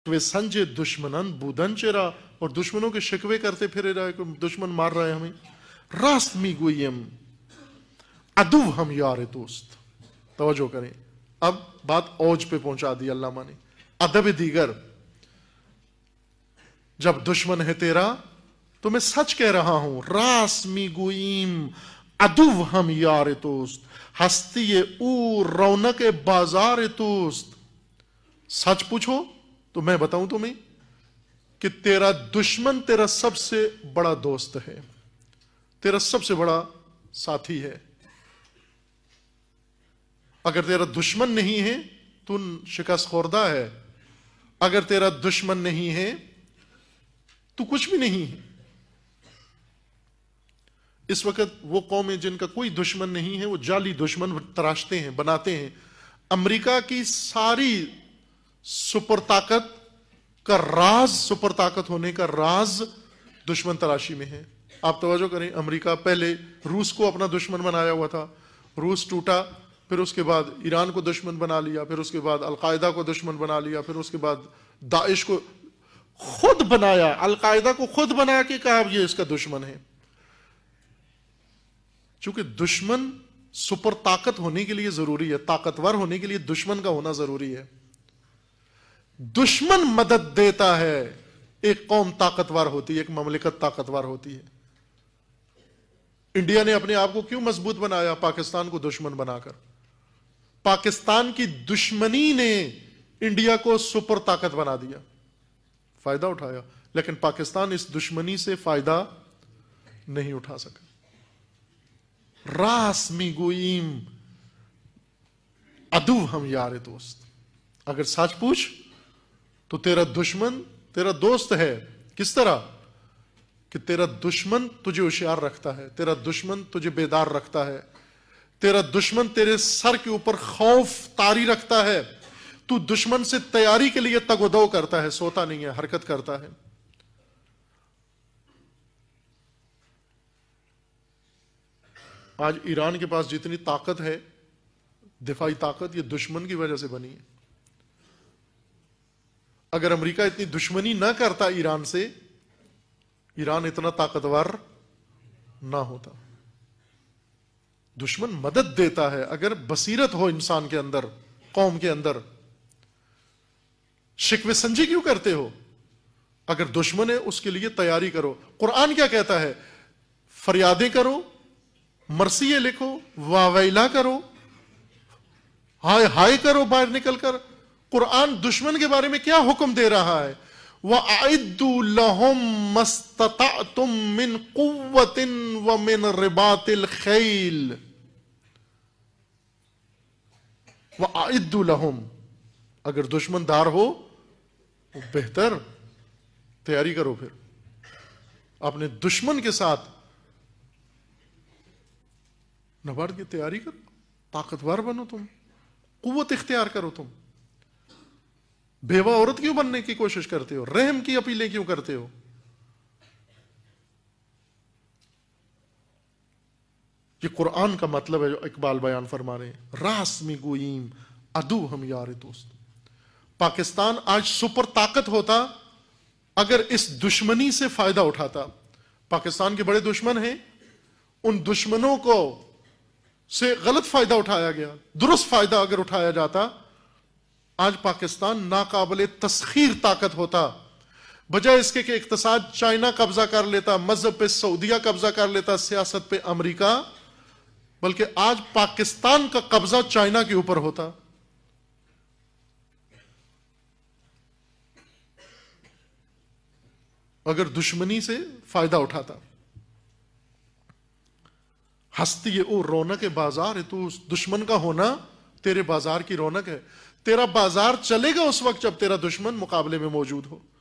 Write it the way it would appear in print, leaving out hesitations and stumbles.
वे संजय दुश्मनन बूदन चेरा, और दुश्मनों के शिकवे करते फिरे रहे कि दुश्मन मार रहे हैं हमें। रास्त मी गुयम अदुव हम यार दोस्त। तवज्जो करें, अब बात औज पे पहुंचा दी अल्लामा ने। अदब दीगर, जब दुश्मन है तेरा तो मैं सच कह रहा हूं। रास मी गुयम अदुव हम यार दोस्त, हस्ती ऊ रौनक बाजार दोस्त। सच पूछो तो मैं बताऊं तुम्हें कि तेरा दुश्मन तेरा सबसे बड़ा दोस्त है, तेरा सबसे बड़ा साथी है। अगर तेरा दुश्मन नहीं है तो शिकस्त खोरदा है, अगर तेरा दुश्मन नहीं है तो कुछ भी नहीं है। इस वक्त वो कौमें जिनका कोई दुश्मन नहीं है वो जाली दुश्मन तराशते हैं, बनाते हैं। अमेरिका की सारी सुपर ताकत का राज, सुपर ताकत होने का राज दुश्मन तलाशी में है। आप तवज्जो करें, अमेरिका पहले रूस को अपना दुश्मन बनाया हुआ था, रूस टूटा, फिर उसके बाद ईरान को दुश्मन बना लिया, फिर उसके बाद अलकायदा को दुश्मन बना लिया, फिर उसके बाद दाइश को खुद बनाया, अलकायदा को खुद बना के कहा ये इसका दुश्मन है। चूंकि दुश्मन सुपर ताकत होने के लिए जरूरी है, ताकतवर होने के लिए दुश्मन का होना जरूरी है। दुश्मन मदद देता है, एक कौम ताकतवर होती है, एक ममलिकत ताकतवर होती है। इंडिया ने अपने आप को क्यों मजबूत बनाया? पाकिस्तान को दुश्मन बनाकर। पाकिस्तान की दुश्मनी ने इंडिया को सुपर ताकत बना दिया, फायदा उठाया, लेकिन पाकिस्तान इस दुश्मनी से फायदा नहीं उठा सका। रास मी गुईम अदू हम यार दोस्त। अगर सच पूछ तो तेरा दुश्मन तेरा दोस्त है। किस तरह कि तेरा दुश्मन तुझे होशियार रखता है, तेरा दुश्मन तुझे बेदार रखता है, तेरा दुश्मन तेरे सर के ऊपर खौफ तारी रखता है। तू दुश्मन से तैयारी के लिए तगोदो करता है, सोता नहीं है, हरकत करता है। आज ईरान के पास जितनी ताकत है, दिफाई ताकत, ये दुश्मन की वजह से बनी है। अगर अमेरिका इतनी दुश्मनी ना करता ईरान से, ईरान इतना ताकतवर ना होता। दुश्मन मदद देता है अगर बसीरत हो इंसान के अंदर, कौम के अंदर। शिकवे संजी क्यों करते हो? अगर दुश्मन है उसके लिए तैयारी करो। कुरान क्या कहता है? फरियादें करो, मरसिये लिखो, वावैला करो, हाय हाय करो बाहर निकलकर। कुरान दुश्मन के बारे में क्या हुक्म दे रहा है? वअइद्दू लहुम मस्ततअतुम मिन कुव्वतिन व मिन रिबातिल खैल। वअइद्दू लहुम, अगर दुश्मनदार हो तो बेहतर तैयारी करो। फिर अपने दुश्मन के साथ नबर्द की तैयारी करो, ताकतवर बनो, तुम कुव्वत इख्तियार करो। तुम बेवा औरत क्यों बनने की कोशिश करते हो? रहम की अपीलें क्यों करते हो? ये कुरान का मतलब है जो इकबाल बयान फरमा रहे हैं। रास में गुईम अदू हम यार दोस्त। पाकिस्तान आज सुपर ताकत होता अगर इस दुश्मनी से फायदा उठाता। पाकिस्तान के बड़े दुश्मन हैं, उन दुश्मनों को से गलत फायदा उठाया गया। दुरुस्त फायदा अगर उठाया जाता, आज पाकिस्तान नाकाबिले तस्खीर ताकत होता। बजाय इसके कि इक्तिसाद चाइना कब्जा कर लेता, मजहब पे सऊदिया कब्जा कर लेता, सियासत पे अमेरिका, बल्कि आज पाकिस्तान का कब्जा चाइना के ऊपर होता। अगर दुश्मनी से फायदा उठाता। हस्ती ओ रौनक बाजार है, तो उस दुश्मन का होना तेरे बाजार की रौनक है। तेरा बाजार चलेगा उस वक्त जब तेरा दुश्मन मुकाबले में मौजूद हो।